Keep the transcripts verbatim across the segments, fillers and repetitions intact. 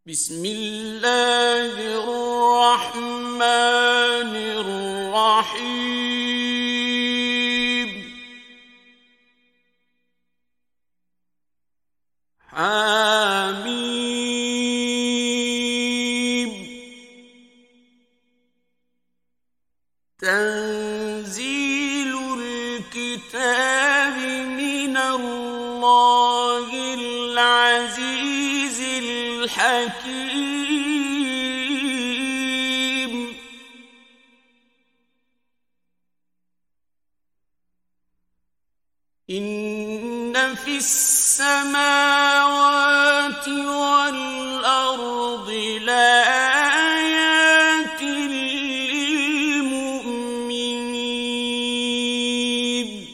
بسم الله الرحمن الرحيم حميم تنزيل الكتاب من الله العزيز الحكيم إن في السماوات والأرض لآيات للمؤمنين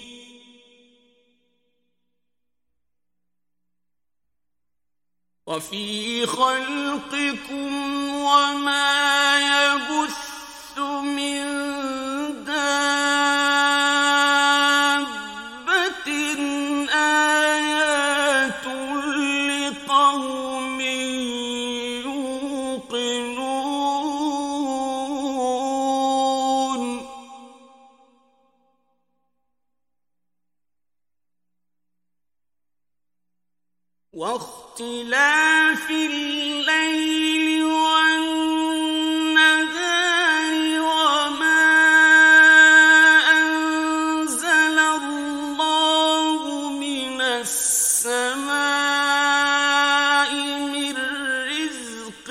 وفي خلقكم وما يبث من دابة آيات لقوم يوقنون واختلاف الليل والنهار وما أنزل الله من السماء من رزق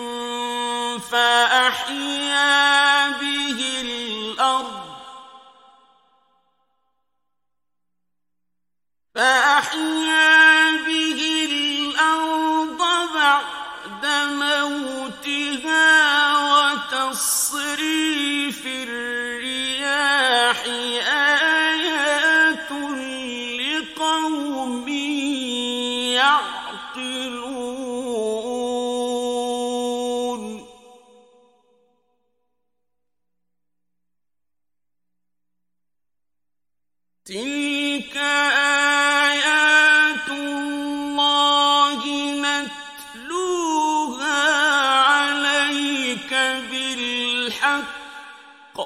فأحيا به الأرض فأحيا به الأرض بعد موتها وتصريف الرياح آيات لقوم يعقلون تلك آيات الله نتلوها عليك بالحق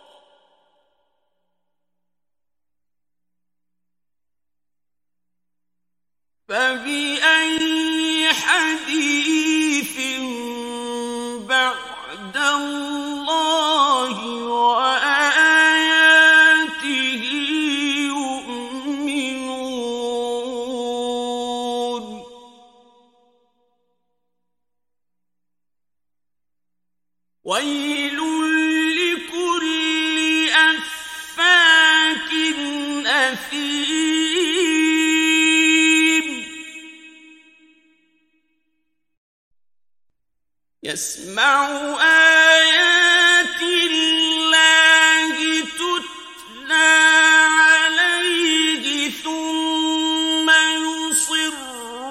فبأي حديث بعد الله وآياته يؤمنون ويل لكل أفاك أثيم يسمع آيات الله تتلى عليه ثم يصر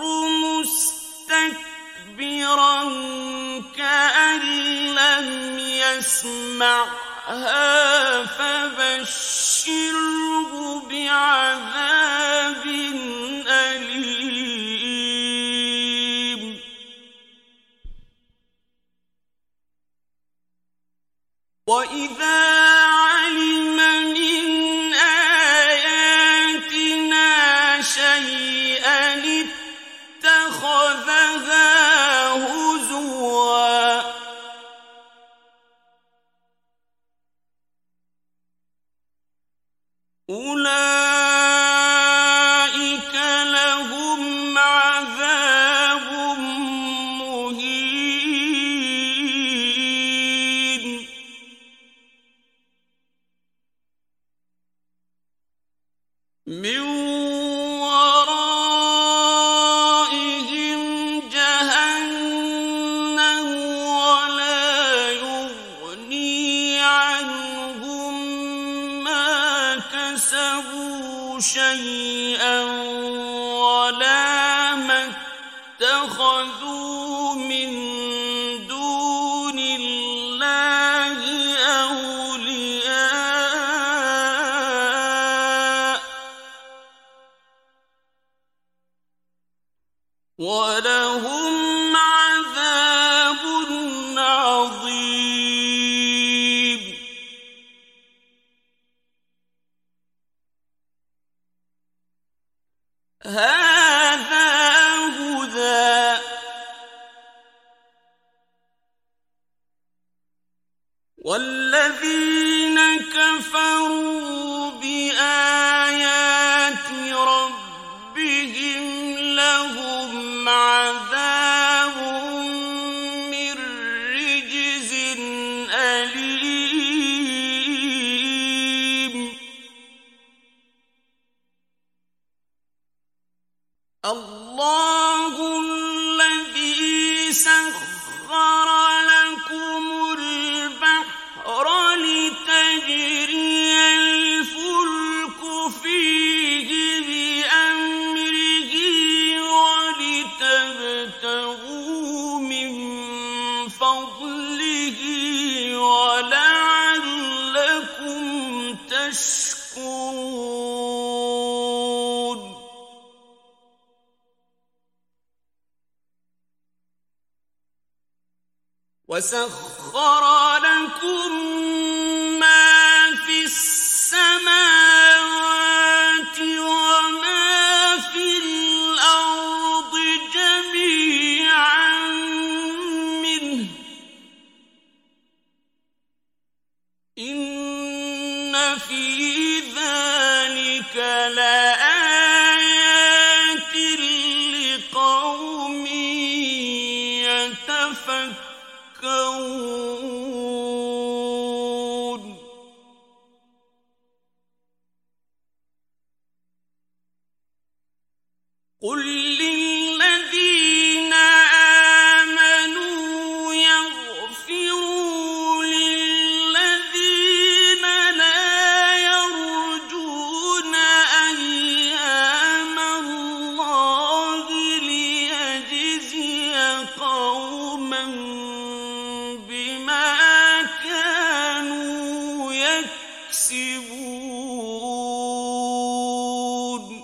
مستكبرا كأن لم يسمعها فبشره بعذاب أليم وإذا علم من آياتنا شيئا اتخذها هزوا أولئك لهم عذاب مهين والذين كفروا بآيات ربهم لهم عذاب من رجز أليم الله الذي سخر لكم البحر لتجري الفلك فيه بأمره ولتبتغوا من فضله ولعلكم تشكرون وسخر لكم ما في السماوات وما في الأرض جميعا منه إن في ذلك لآيات لقوم يتفكرون قل للذين آمنوا يغفروا للذين لا يرجون أيام الله ليجزي قوما بما كانوا يكسبون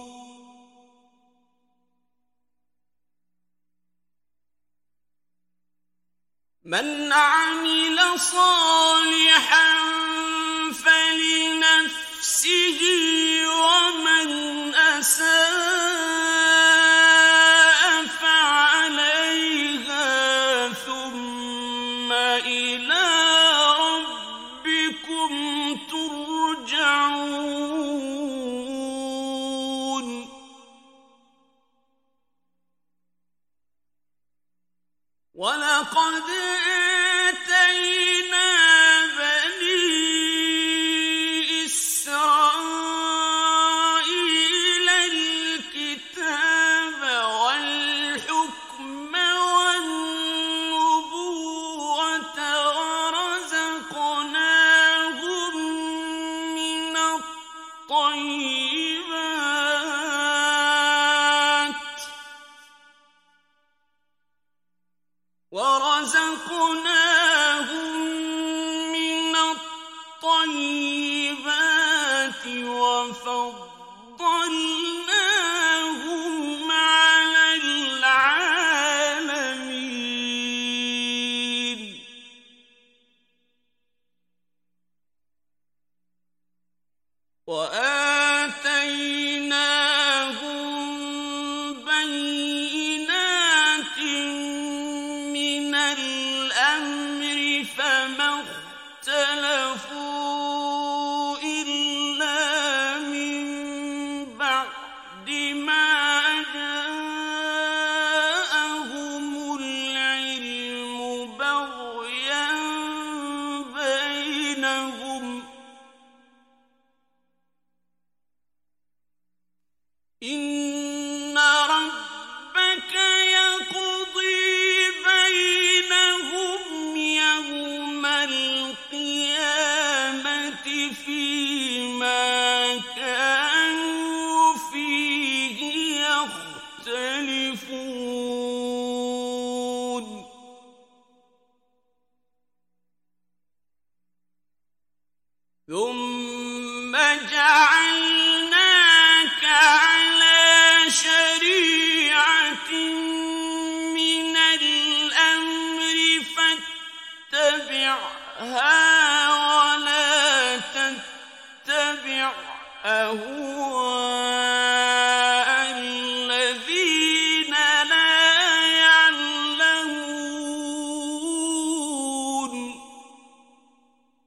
من عمل صالحا فلنفسه ومن أساء فعليها ثم إلى ربكم ترجعون ولقد آتينا بني إسرائيل الكتاب والحكم والنبوة ورزقناهم من الطيبات ورزقناهم من الطيبات وفضلناهم على العالمين وآتيناهم بينات من الأمر فما اختلفوا إلا من بعد ما جاءهم العلم بغيا بينهم إن ربك يقضي بينهم يوم القيامة فيما كانوا فيه يختلفون ثم جعلناك على شريعة من الأمر فاتبعها ولا تتبع أهواء الذين لا يعلمون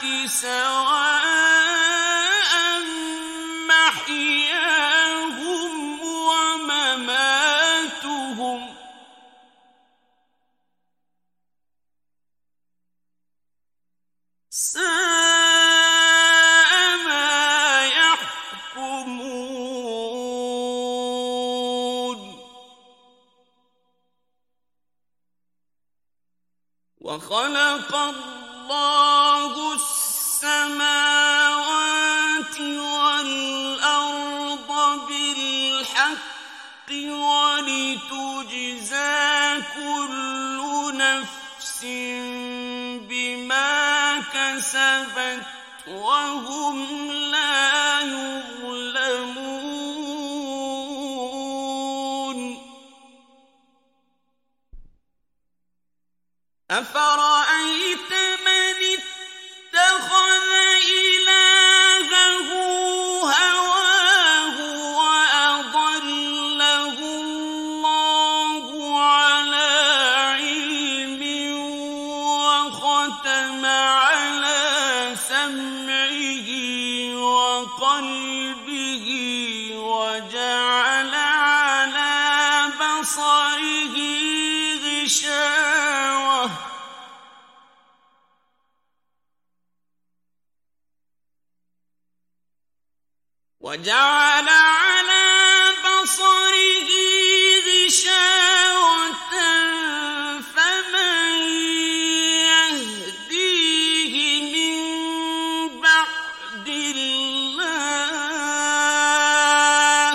سواء محياهم ومماتهم ساء ما يحكمون وخلق الله السماوات والأرض بالحق ولتجزى كل نفس بما كسبت وهم لا يظلمون أفرأيت من اتخذ إلهه هواه وأضله الله على علم وختم على سمعه وقلبه وجعل على بصره غشاوة وجعل على بصره غشاوة فمن يهديه من بعد الله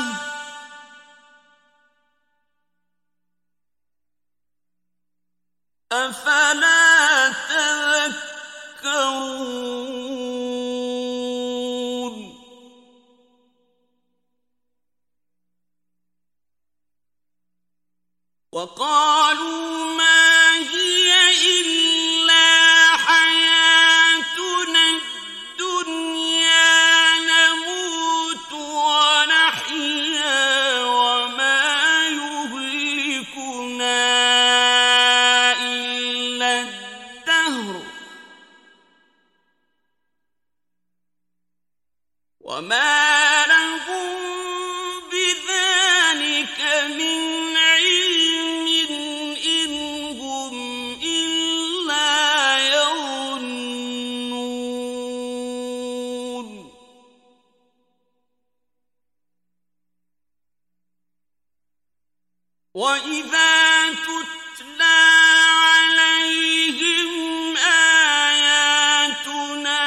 أفلا تذكرون وقالوا ما هي إلا حياتنا الدنيا نموت ونحيا وما يهلكنا إلا الدهر وما لهم بذلك من وَإِذَا تُتْلَى عَلَيْهِمْ آيَاتُنَا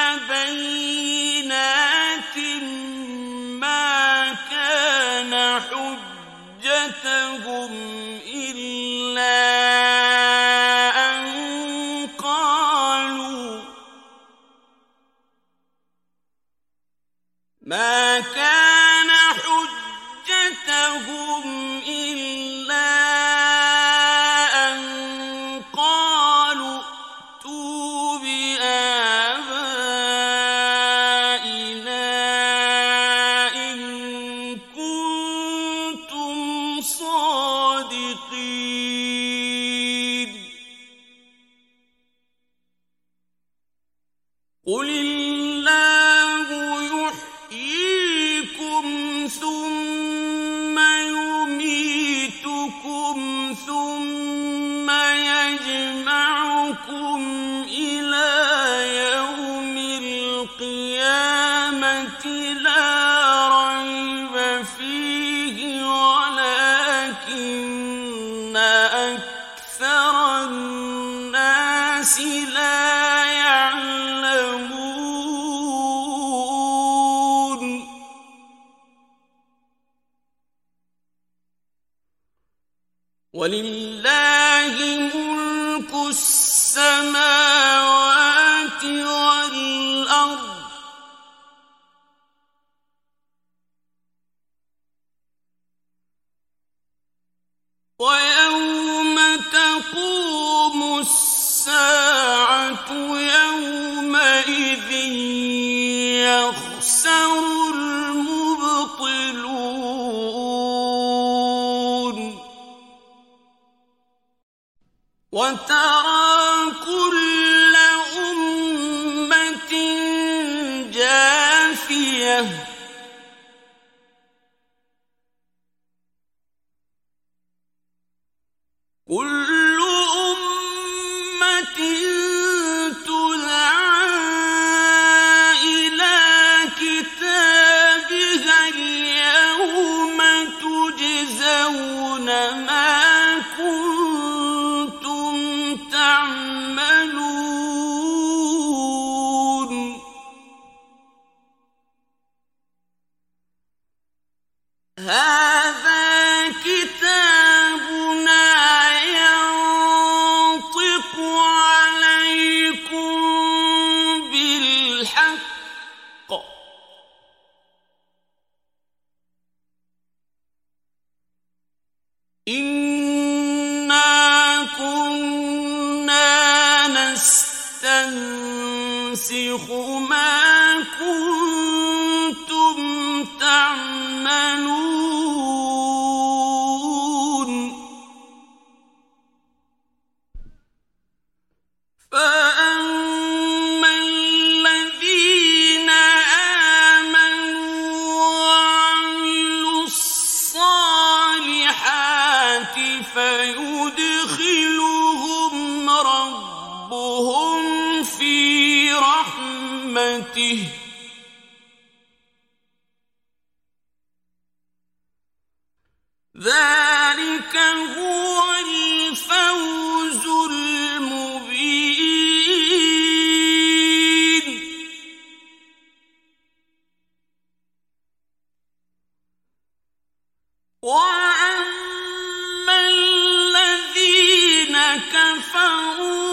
بَيِّنَاتٍ مَا كَانَ حُجَّتَهُمْ إِلَّا أَن قَالُوا مَا كَانَ حُجَّتَهُمْ قُلِ اللَّهُ يُحْيِيكُمْ ثُمَّ يُمِيتُكُمْ ثُمَّ يَجْمَعُكُمْ إِلَى يَوْمِ الْقِيَامَةِ لَا رَيْبَ فِيهِ وَلَكِنَّ أَكْثَرَ النَّاسِ لَا وَلِلَّهِ مُلْكُ السَّمَاوَاتِ وَالْأَرْضِ وَيَوْمَ تَقُومُ السَّاعَةُ يَوْمَئِذٍ يَخْسَرُ الْمُبْطِلُونَ نَسْتَنسِخُ مَا كُنتُمْ تَعْمَلُونَ فَأَمَّا الَّذِينَ آمَنُوا وَعَمِلُوا الصَّالِحَاتِ فَيُدْخِلُهُمْ رَبُّهُمْ في رحمته ذلك هو الفوز المبين وأما الذين كفروا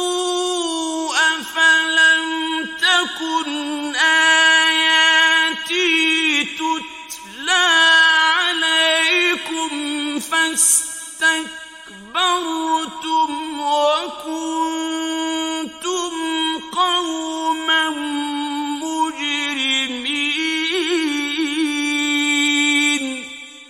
تكن آياتي تتلى عليكم فاستكبرتم وكنتم قوما مجرمين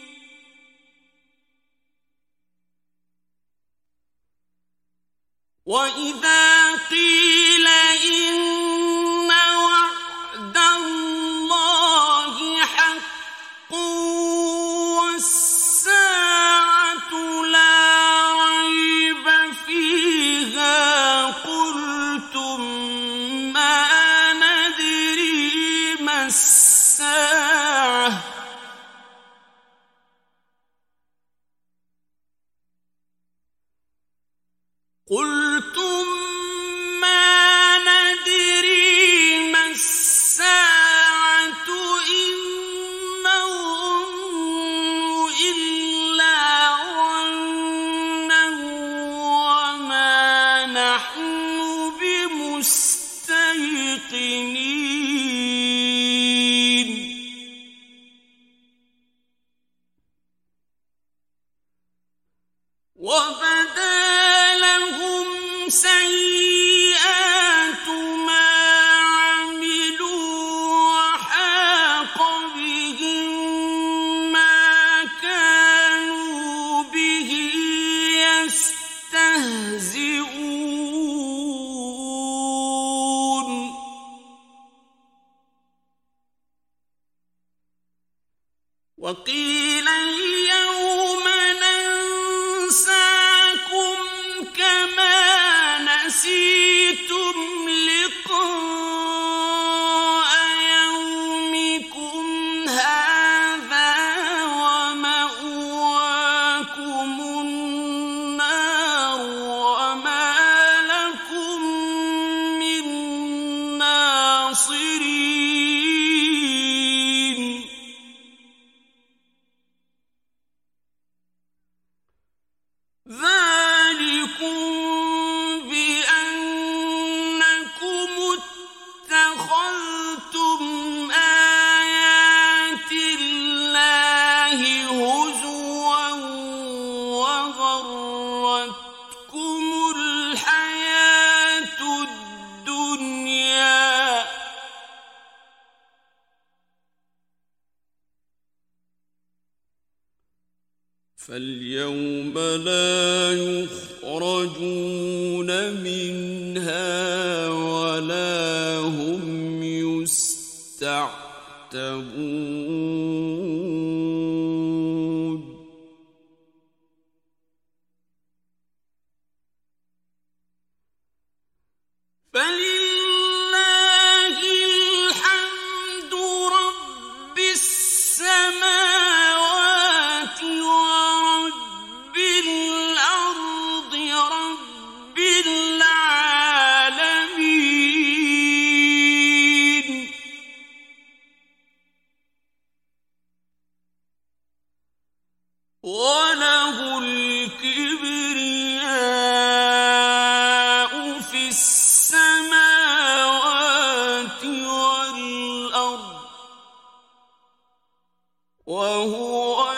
وإذا قيل إن الساعة قلتم ما ندري ما الساعة إن نظن إلا ظنا وما نحن بمستيقنين وبدا لهم سيئات ما عملوا وحاق بهم ما كانوا به يستهزئون وقيل اليوم نسيتم لقاء يومكم هذا ومأواكم النار وما لكم من ناصرين ذلكم فاليوم لا يخرجون منها ولا هم يستعتبون فلله الحمد رب السماوات ورب الأرض رب العالمين وله الكبرياء في السماوات والأرض وهو